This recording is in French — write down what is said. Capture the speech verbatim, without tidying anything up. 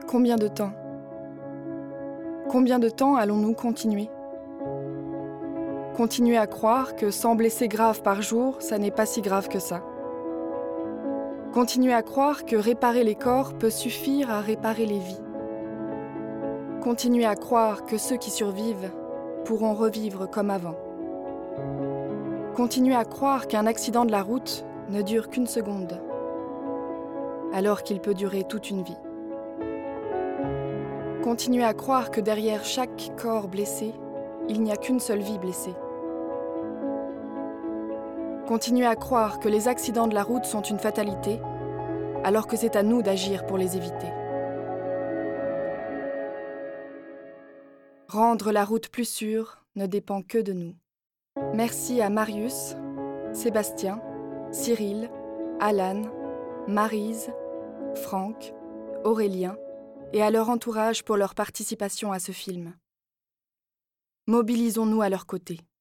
Combien de temps ? Combien de temps allons-nous continuer ? Continuer à croire que cent blessés graves par jour, ça n'est pas si grave que ça. Continuer à croire que réparer les corps peut suffire à réparer les vies. Continuer à croire que ceux qui survivent pourront revivre comme avant. Continuer à croire qu'un accident de la route ne dure qu'une seconde, alors qu'il peut durer toute une vie. Continuer à croire que derrière chaque corps blessé, il n'y a qu'une seule vie blessée. Continuer à croire que les accidents de la route sont une fatalité, alors que c'est à nous d'agir pour les éviter. Rendre la route plus sûre ne dépend que de nous. Merci à Marius, Sébastien, Cyril, Alan, Maryse, Franck, Aurélien et à leur entourage pour leur participation à ce film. Mobilisons-nous à leur côté.